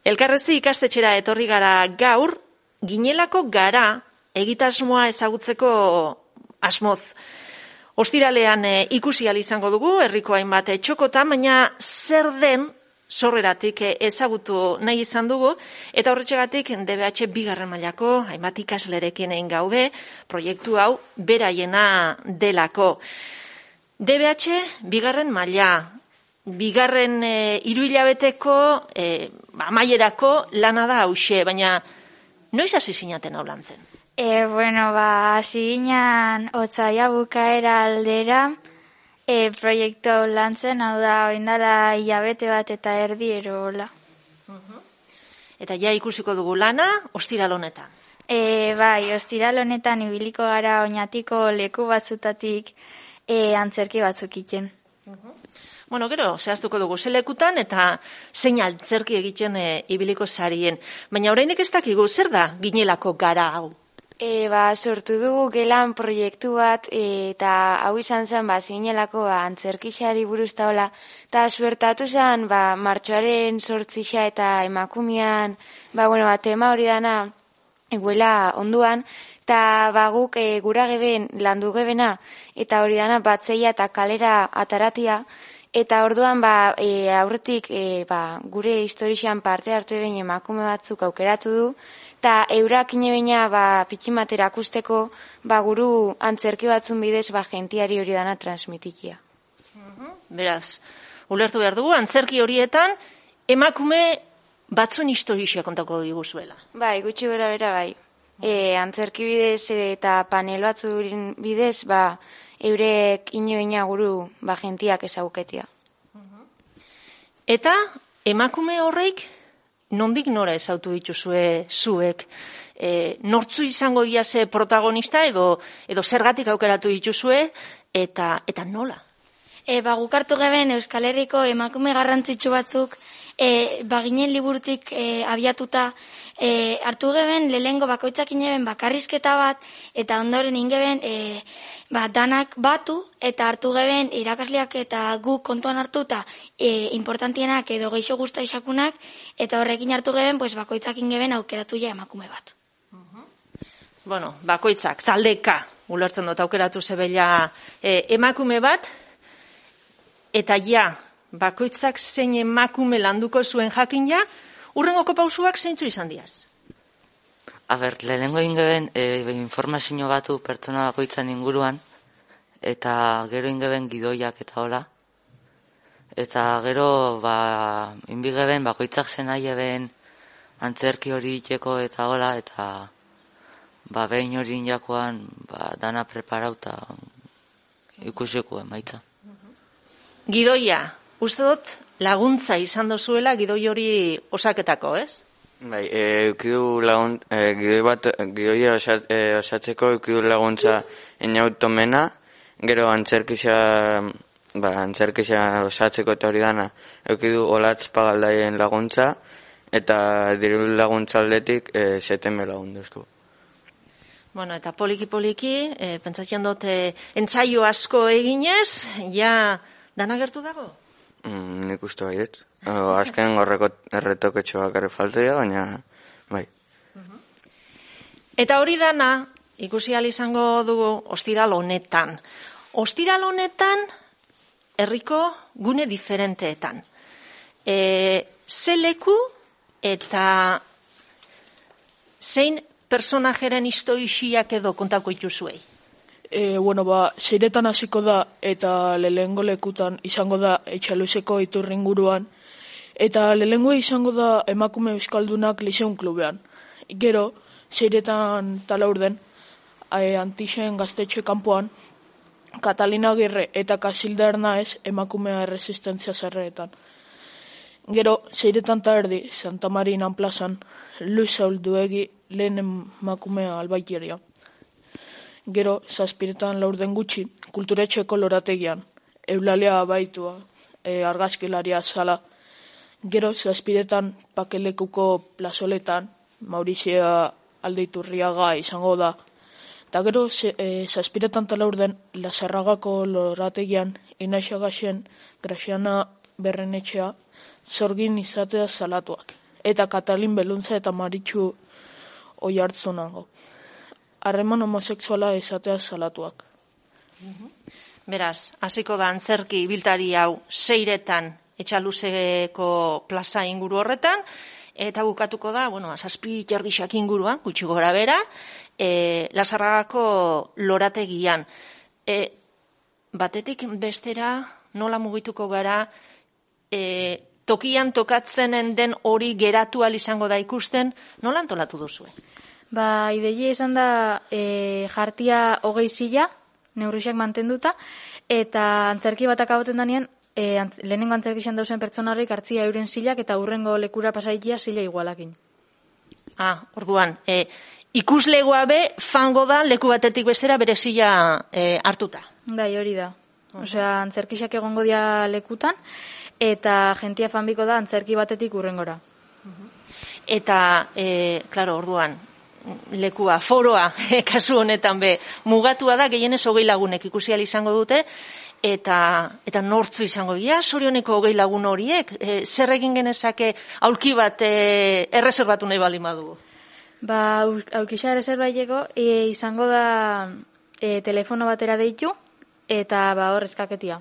Elkarrezi ikastetxera etorri gara gaur, ginelako gara egitasmoa ezagutzeko asmoz. Ostiralean ikusi ahal izango dugu, herriko hainbat txokotan, baina zer den sorreratik ezagutu nahi izan dugu, eta horretxegatik DBH bigarren mailako hainbat ikaslerekin egin gaude, proiektu hau beraiena delako. DBH bigarren maila, bigarren hiruhilabeteko amaierako lana da hauxe, baina noiz hasi zinaten hau lantzen? Hasi ginen otsaila bukaera aldera, proiektu hau lantzen, hau da, oindala hilabete bat eta erdi erola. Eta ja ikusiko dugu lana, ostiral honetan. Bai, ostiral honetan ibiliko gara oinatiko leku batzutatik antzerki batzuk egiten. Bueno, gero, zehaztuko dugu zelekutan eta zein antzerki egiten ibiliko zarien. Baina oraindik ez dakigu, zer da ginelako gara hau? Sortu dugu gelan proiektu bat, eta hau izan zen, zinelako antzerkixari buruz taola, eta suertatu zen, martxoaren 8 eta emakumean, tema hori dana, eguela onduan, eta guk gura geben, landu gebena, eta hori dana batzeia eta kalera ataratia, eta orduan aurretik gure historixan parte hartu eben emakume batzuk aukeratu du, eta eurak inebeina pitximat erakusteko guru antzerki batzun bidez jentiari hori dana transmitikia. Beraz, ulertu behar dugu, antzerki horietan emakume batzun historia kontako diguzuela. Bai, gutxi gora bera bai. Antzerki bidez eta panel batzun bidez, eurek inebeina guru jentiak ezaguketia. Eta emakume horreik nondik nora ezautu dituzue zuek? Nortzu izango dira ze protagonista edo zergatik aukeratu dituzue eta nola? Guk hartu geben Euskal Herriko emakume garrantzitsu batzuk baginen liburutik abiatuta hartu geben lehengo bakoitzak ineben bakarrizketa bat eta ondoren ingeben danak batu eta hartu geben irakasleak eta guk kontuan hartu eta importantienak edo geixo guzta isakunak eta horrekin hartu geben bakoitzak ingeben aukeratu ja emakume bat. Bueno, bakoitzak, taldeka ulertzen dut aukeratu zebela emakume bat, eta ja, bakoitzak zein emakume landuko zuen jakin ja, urrengoko pausuak zeintzu izan diaz? Lehenengo ingeben informazio batu pertsona bakoitzan inguruan, eta gero ingeben gidoiak eta hola. Eta gero, inbigeben bakoitzak zen nahi eben antzerki hori itxeko eta hola, eta behin hori injakoan dana preparauta ikusiko emaitza. Gidoia, uste dut laguntza izan dozuela gidoi hori osaketako, ez? Bai, gidoia osatzeko eukidu laguntza inautomena, gero antzerkisa osatzeko eta hori dana eukidu olatz pagaldaien laguntza, eta diru laguntza aldetik seteme lagunduzko. Bueno, eta poliki, pentsatzean dut entzaio asko eginez, ja dana gertu dago? Nik uste baiet. Azken horreko erretoketxoak ere faltea, baina bai. Eta hori dana, ikusi ahal izango dugu ostiral honetan. Ostiral honetan, herriko gune diferenteetan. Ze leku eta zein personajeren historiak edo kontako ituzuei? Seiretan hasiko da eta lehengo lekutan izango da Etxaluzeko iturringuruan eta lehengo izango da emakume euskaldunak liseun klubean. Gero, Seiretan talaurden Antixen gaztetxe kanpoan Katalina Agirre eta Kasilda Ernaez emakumea erresistentzia zerreetan. Gero, Seiretan ta erdi Santa Marinan plazan Luis Saul Duegi lehen emakumea albaikeria. Gero, 7 laurden gutxi, kulturetxeko lorategian, Eulalia baitua, argazkilaria zala. Gero, 7 pakelekuko plazoletan, Maurizia Aldeiturriaga izango da. Eta gero, 7 laurden, Lazarragako lorategian, Inaxagaxen, Graziana Berrenetxea, zorgin izatea salatuak. eta Katalin Beluntza eta Maritxu Oiartzunago. Harreman homosexuala esatea salatuak. Beraz, hasiko da antzerki ibiltari hau Seiretan Etxaluzeko plaza inguru horretan, eta bukatuko da, 7:30 inguruan, gutxi gora bera, Lasarragako lorategian. Batetik bestera nola mugituko gara, tokian tokatzenen den hori geratu ahal izango da ikusten, nola antolatu duzue? Ideia izan da jartia 20 zila, neurriak mantenduta, eta antzerki batak agoten danean, lehenengo antzerkixan dauzen pertsona horrek hartzia euren zilak eta hurrengo lekura pasaitia zila igualakin. Orduan, ikuslegoa be, fango da leku batetik bestera bere zila hartuta. Bai, hori da. Osea, antzerkixak egongo dia lekutan, eta jentia fanbiko da antzerki batetik hurrengora. Eta, orduan, lekua, foroa, kasu honetan be, mugatua da, gehienez 20 lagunek ikusi ahal izango dute, eta nortzu izango dira, sorioneko 20 lagun horiek, zer egin genezake aulki bat erreserbatu nahi baldin badugu? Aulkisa erreserbaileko izango da telefono batera deitu, eta hor eskaketia.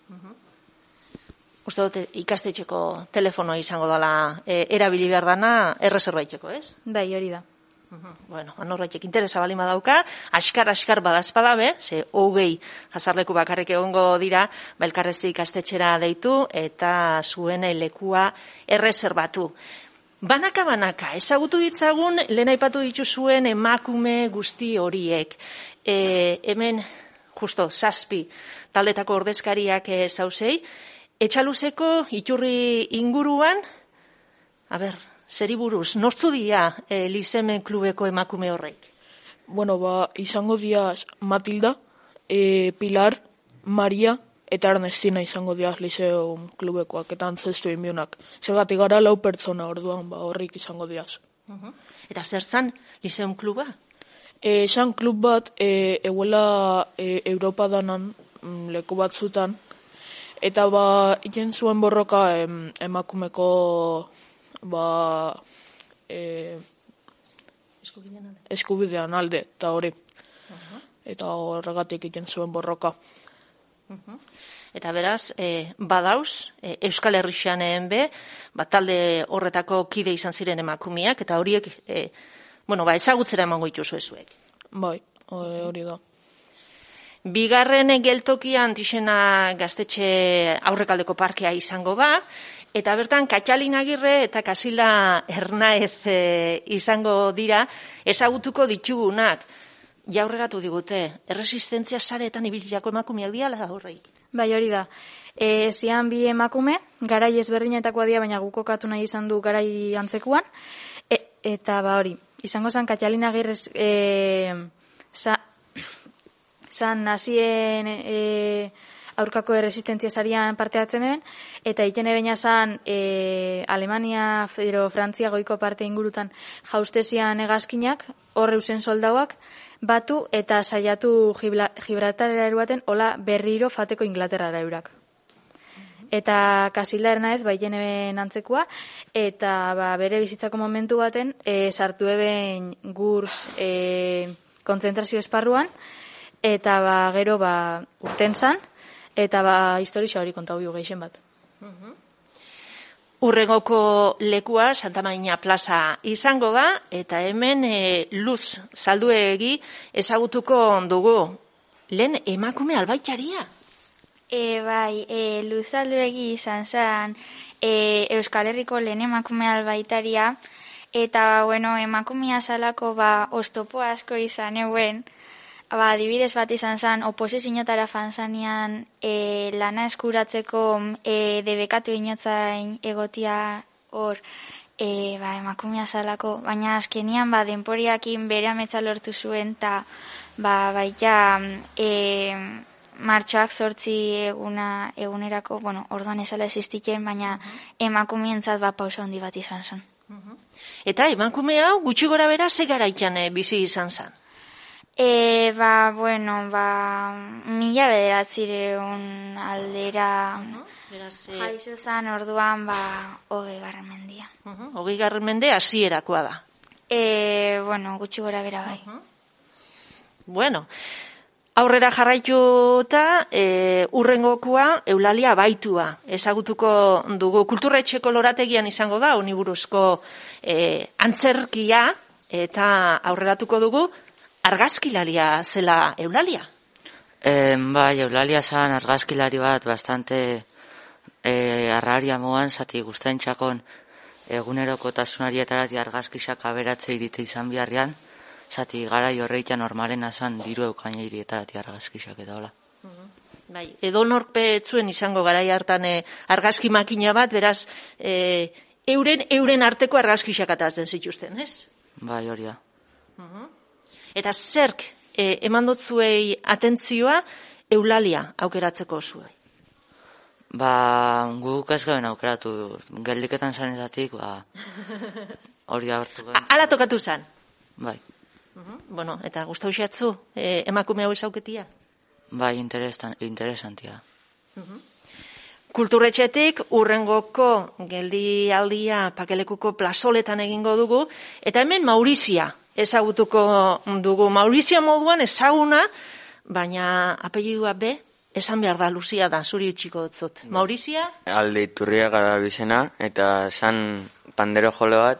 Uste dut ikastetxeko telefonoa izango dela erabili behar dana erreserbaiteko, ez? Bai, hori da. Norraitek interesa balima dauka, askar badazpada be, ze 20 jazarleku bakarrik egongo dira, elkarrezi ikastetxera deitu eta zuen lekua erreserbatu. Banaka, ezagutu ditzagun, lehen aipatu dituzuen emakume guzti horiek. Hemen, justo, 7 taldetako ordezkariak zauzei, Etxaluzeko iturri inguruan, zeri buruz, nortzu dira Lisemen klubeko emakume horrek? Izango dira Matilda, Pilar, Maria eta Ernestina izango dira Liseum klubekoak eta antzestu inbionak. Zergatik gara 4 pertsona orduan horrik izango dira. Eta zer zan Liseum kluba? Esan klub bat eguela Europa danan leku batzutan, eta iten zuen borroka emakumeko eskubidean alde, eta hori. Eta horregatik iten zuen borroka. Eta beraz, badauz, Euskal Herrixanen be, talde horretako kide izan ziren emakumeak, eta horiek, ezagutzera emango dituzu ezuek. Bai, hori da. Bigarren geltokian Tixena Gaztetxe aurrekaldeko parkea izango da, eta bertan Katxalin Agirre eta Kasila Hernaez izango dira ezagutuko ditugunak. Aurreratu digute, erresistentzia sareetan ibilitako emakumeak diala horreik. Bai, hori da. Zian 2 emakume, garai ezberdinetakoa dira, baina guk kokatu nahi izan du garai antzekuan, eta hori, izango zen Katxalin Agirre zan nazien aurkako erresistentzia sarian parte hartzen eben, eta iten ebena zan Alemania edo Frantzia goiko parte ingurutan jaustezian hegazkinak, horre usen soldauak, batu eta saiatu Gibraltarera eruaten, hola berriro fateko Inglaterrara eurak. Eta Kasila Hernaez, baiten eben antzekua, eta bere bizitzako momentu baten, sartu eben Gurs kontzentrazio esparruan, eta gero urten zan, eta historia hori kontau dio gehien bat. Urrengoko lekua Santa Marina plaza izango da, eta hemen Luz Salduegi ezagutuko dugu. Lehen emakume albaitaria? Bai, Luz Salduegi izan zen Euskal Herriko lehen emakume albaitaria, eta emakumea zalako oztopo asko izan euen, adibidez bat izan zen, oposizionotara fanzanean lana eskuratzeko debekatu inotzain egotia hor emakumea zalako, baina azkenian denporiakin bere ametsa lortu zuen, eta baita martxoak 8 egunerako, orduan ezala existiken, baina emakumeentzat pauso handi bat izan zen. Eta emakume hau gutxi gora bera ze garaitan bizi izan zen? Mila bederatzireun aldera jaizo zan orduan 20. mendia. 20. mende hasierakoa da. Gutxi gora bera bai. Bueno, aurrera jarraituta, urrengokoa Eulalia Baitua ezagutuko dugu. Kulturretxeko lorategian izango da, uniburuzko antzerkia, eta aurreratuko dugu, argazkilaria zela Eulalia. Bai, Eulalia zan argazkilari bat bastante arraria moan, zati guztain txakon eguneroko tasunari etarati argazkisak aberatzei ditu izan biharrian, zati gara jorreitan normalen azan diru eukaineri etarati argazkisak eta hola. Bai, edo norpe etzuen izango garai hartan argazki makina bat, beraz, euren arteko argazkisak atazten zituzten, ez? Bai, hori da. Eta zerk eman dotzuei atentzioa Eulalia aukeratzeko zuei? Guk ez geben aukeratu, geldiketan zanezatik, hori abertu geben. Ala tokatu zan? Bai. Bueno, eta gustau xatzu, emakume hau ezauketia? Bai, interesantia. Kulturretxetik urrengoko geldialdia Pakelekuko plazoletan egingo dugu, eta hemen Maurizia ezagutuko dugu. Maurizia moduan ezaguna, baina apellidua be, esan behar da, Luzia da, zuri utxiko dutzut. Maurizia? Alde Iturria gara bizena, eta zan pandero jole bat,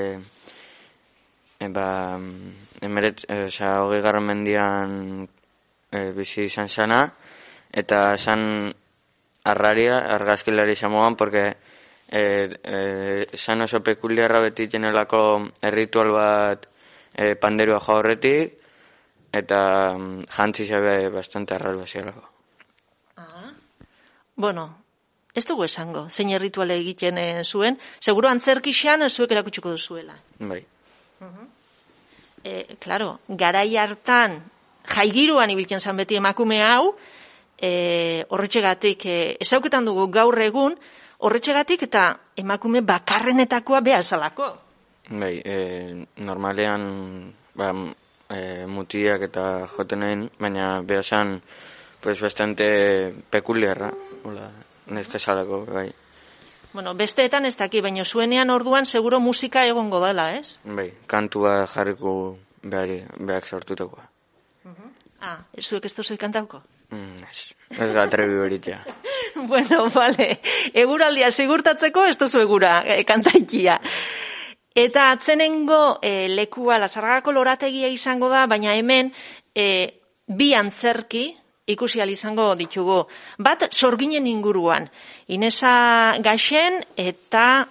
20. mendian bizi izan zana, eta zan argazkilari zamoan, porque zan oso pekuliarra beti jenelako erritual bat panderoa jaurretik, eta jantzi zabe bastante arral bazialako. Bueno, ez dugu esango, zein errituale egiten zuen, seguro antzerkixan zuek erakutsuko duzuela. Bai. Claro, garai hartan jaigiruan ibiltzen zan beti emakume hau, horretxegatik, ezauketan dugu gaur egun, horretxegatik eta emakume bakarrenetakoa behazalako. Bai, normalean mutiak eta jotenen, baina behazan pues bastante peculiarra, hola, neskazalako, bai. Bueno, besteetan ez daki, baina zuenean orduan seguro musika egongo dela, ez? Bai, kantua jarriko behar sortutakoa. Zuek ez duzoi kantauko? Ez da trebi beritea. Bueno, vale. Eguraldia segurtatzeko ez duzu egura kantaikia. Eta atzenengo lekua Lasargako lorategia izango da, baina hemen bi antzerki ikusi ahal izango ditugu. Bat sorginen inguruan. Inesa Gaxen eta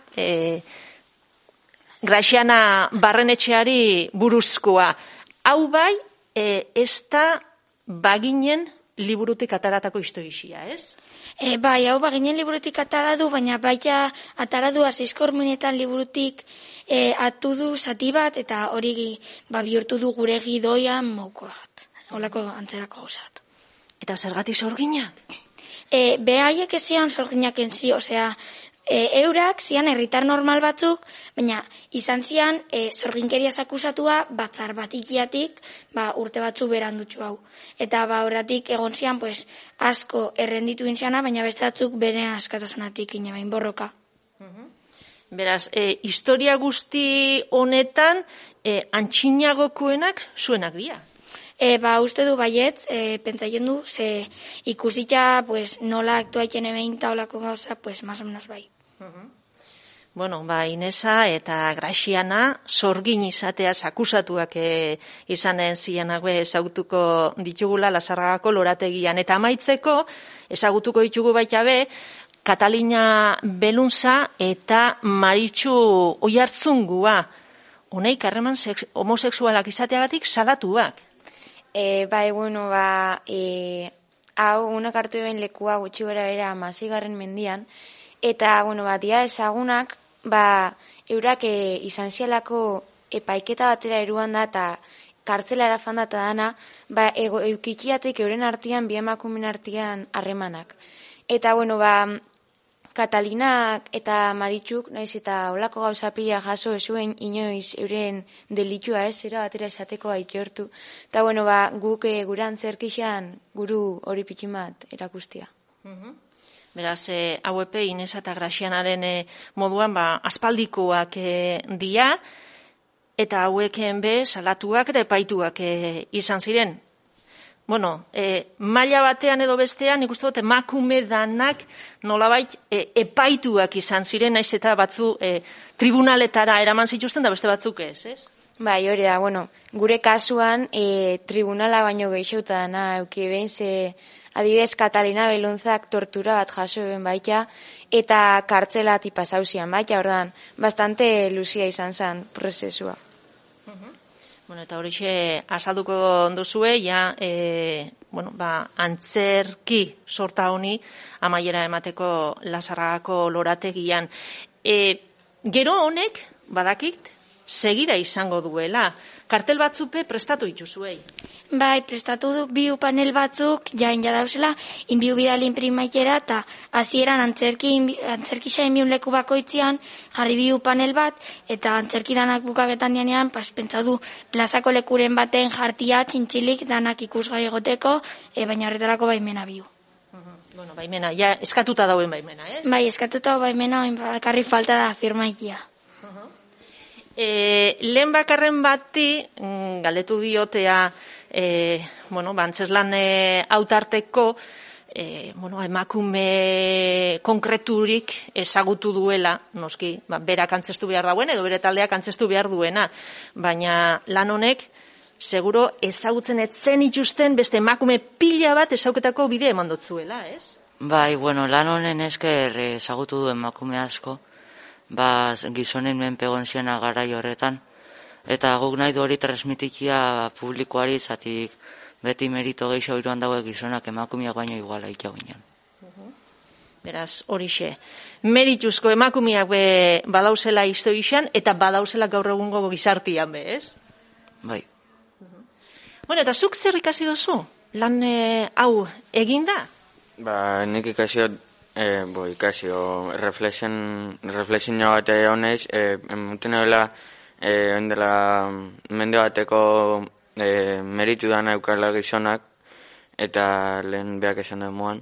Graxiana Barrenetxeari buruzkoa. Hau bai, ez da Baginen liburutik ataratako historia, ez? Bai, hau Baginen liburutik ataradu, baina baita ataradu Azizkorminetan liburutik atu du zati bat, eta hori bihurtu du gure gidoian moko bat. Holako antzerako gauzat. Eta zergatik sorginak? Behaiek ezian sorginak enzi, osea, eurak zian herritar normal batzuk, baina izan zian sorginkeriaz akusatua batzar batikiatik urte batzu berandutxu hau. Eta horretik egon zian asko errenditu inziana, baina beste batzuk bere askatasunatik inabain borroka. Beraz, historia guzti honetan antxinagokoenak zuenak dira. Uste du baietz, pentsaien du, ze ikusita nola aktuaiten emein taolako gauza, más o menos bai. Bueno, Inesa eta Graxiana sorgin izateaz akusatuak izanen zianak ezagutuko ditugula Lasargako lorategian. Eta amaitzeko ezagutuko ditugu baita be, Katalina Beluntza eta Maritxu Oiartzungua. Honeik harreman homosexualak izateagatik salatuak. Hau unak hartu eben lekua gutxi gara bera 16. mendian, eta, dia ezagunak, eurak izan zialako epaiketa batera eruan da, eta kartzelara fandata dana, eukikiatik euren artean, bi emakumen artean harremanak. Eta, Katalinak eta Maritxuk, naiz eta olako gauza pila jaso zuen inoiz euren delitua era batera esateko aitortu. Eta bueno, guk gure antzerkixan guru hori pitximat erakustia. Beraz, hauepe Inesa eta Graxianaren moduan aspaldikoak dia, eta haueken salatuak eta epaituak izan ziren. Bueno, maila batean edo bestean, nik uste dut, emakume danak nolabait epaituak izan ziren, naiz eta batzu tribunaletara eraman zituzten da beste batzuk ez? Bai, hori da, bueno, gure kasuan tribunala baino gehiagota dana euki behin, ze adibidez Katalina Belunzak tortura bat jaso ben baita, eta kartzelati pasauzian baita, ordan, bastante luzia izan zen prozesua. Bueno, eta horixe azalduko duzue, antzerki sorta honi amaiera emateko Lazarragako lorategian. Gero honek, badakit, segida izango duela. Kartel batzupe prestatu ituzuei. Bai, prestatu du biu panel batzuk, jain jadauzela, inbiu bidalin primaitera, eta hasieran antzerkisa inbiun leku bakoitzian, jarri biu panel bat, eta antzerki danak bukaketan dianean, pentsatu plazako lekuren baten jartia, txintxilik, danak ikusgai egoteko, baina horretarako baimena biu. Bueno, baimena, ja eskatuta dauen baimena, ez? Bai, eskatuta baimena, bakarri falta da firmaitia. Lehen bakarren bati, galdetu diotea, antzeslan autarteko, emakume konkreturik ezagutu duela, noski, berak antzestu behar dauen, edo bere taldeak antzestu behar duena, baina lan honek, seguro ezagutzen etzen ituzten beste emakume pila bat ezauketako bide eman dotzuela, ez? Bai, lan honen esker ezagutu du emakume asko, gizonen menpegon ziena garai horretan, eta guk nahi du hori transmitikia publikoari, zatik beti merito gehiago iruan daue gizonak emakumeak baino iguala ikago ginen. Beraz, horixe, merituzko emakumeak badauzela historian, eta badauzela gaur egungo gizartian, ez? Bai. Bueno, eta zuk zer ikasi duzu? Lan hau eginda? Nik ikasio reflexio bat honez, emuten dela mende bateko meritu dana eukala gizonak, eta lehen beak esan da moan,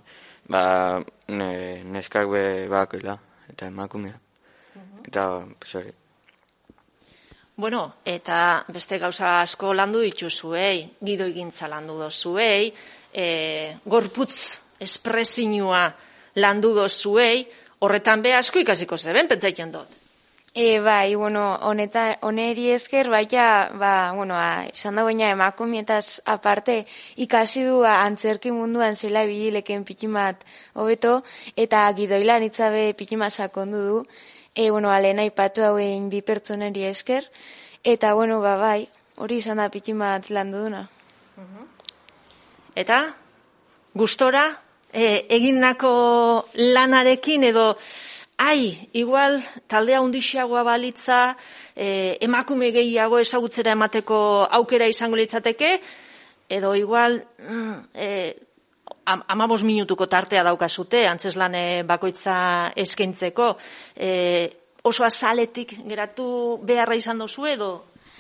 neskak bakoila, eta emakumea. Eta, hori. Bueno, eta beste gauza asko landu dituzuei, gidoigintza landu dozuei, gorputz espresinua landu dozuei, horretan asko ikasiko zeben, pentsaiken dut. Bai, honeri esker, esan da baina emakumietaz aparte ikasi du antzerki munduan zela bilileken pikimat hobeto, eta gidoilan itzabe pikimat sakondu du, alena ipatu hauen bi pertsoneri esker, eta bai, hori izan da pikimat landu duna. Eta, gustora, egindako lanarekin edo, igual taldea undixagoa balitza, emakume gehiago ezagutzera emateko aukera izango litzateke, edo igual 15 minutuko tartea daukazute, antzeslan bakoitza eskaintzeko, oso azaletik geratu beharra izan dozu edo?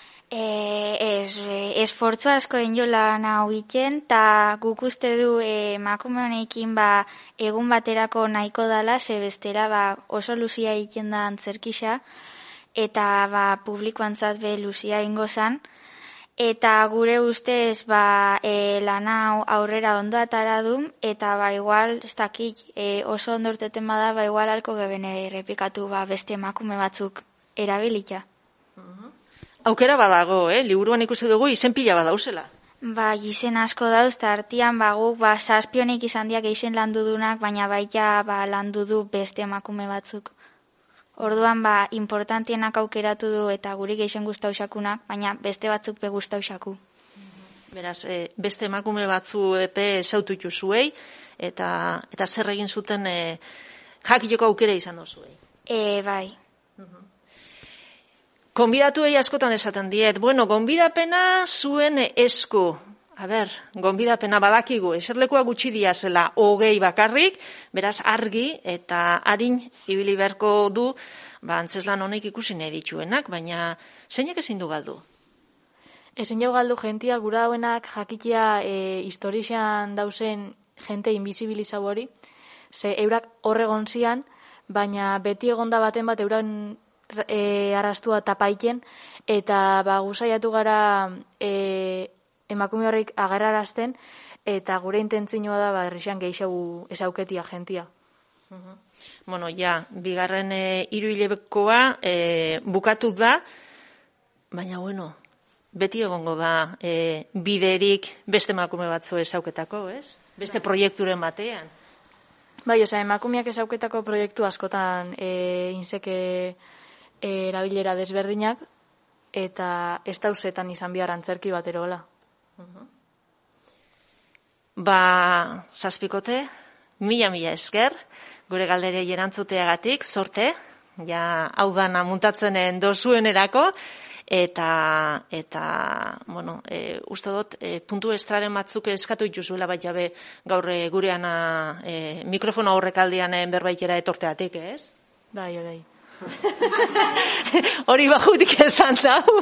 Esfortzu asko egin lan hau egiten, eta guk uste du emakume honekin egun baterako nahiko dala, ze bestera oso luzia egiten da antzerkisa, eta publikoantzat luzia ingo zan, eta gure ustez lan hau aurrera ondo atara du, eta igual, ez dakit, oso ondo urteten bada, igual alko geben errepikatu beste emakume batzuk erabilita. Aukera badago, liburuan ikusi dugu izen pila badauzela. Izen asko dauz, eta artian guk zazpionik izan diak izen landudunak, baina baita landu du beste emakume batzuk. Orduan importantienak aukeratu du eta guri geixen guztausakunak, baina beste batzuk guztausaku. Beraz, beste emakume batzu sautu ituzuei, eta zer egin zuten jakiloko aukera izan dozuei. Bai. Konbidatuei askotan esaten diet. Gonbidapena zuen esku. gonbidapena badakigu, eserlekua gutxi dia zela 20 bakarrik, beraz argi eta arin ibili beharko du, antzeslan honek ikusi nahi dituenak, baina zeinek ezin du galdu? Ezin jau galdu jentia, gura hauenak jakitea historixan dauzen jente invisibilizau hori, ze eurak horregon zian, baina beti egonda baten bat euran arrastua tapaiken, eta guzaiatu gara emakume horreik agerrarazten, eta gure intentzioa da errexan gehiago ezauketia jentia. Bueno, bigarren hiruhilekoa bukatu da, baina beti egongo da biderik beste emakume batzu ezauketako, ez? Beste proiekturen batean. Bai, emakumeak ezauketako proiektu askotan inseke erabilera desberdinak, eta ez dauzetan izan bihar antzerki bat erola. Zazpikote, mila esker, gure galderei erantzuteagatik, sorte, hau dana muntatzenen dozuenerako, eta uste dut, puntu estraren batzuk eskatu ituzuela bat jabe gaur gurean mikrofono aurrekaldian berbaitera etorteatik, ez? Bai. Hori bajutik esan dau.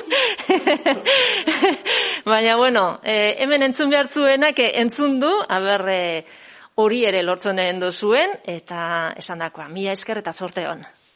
Baina, hemen entzun behar zuenak entzun du, hori ere lortzen duzuen, eta esan dakoa, mila esker eta sorte hon.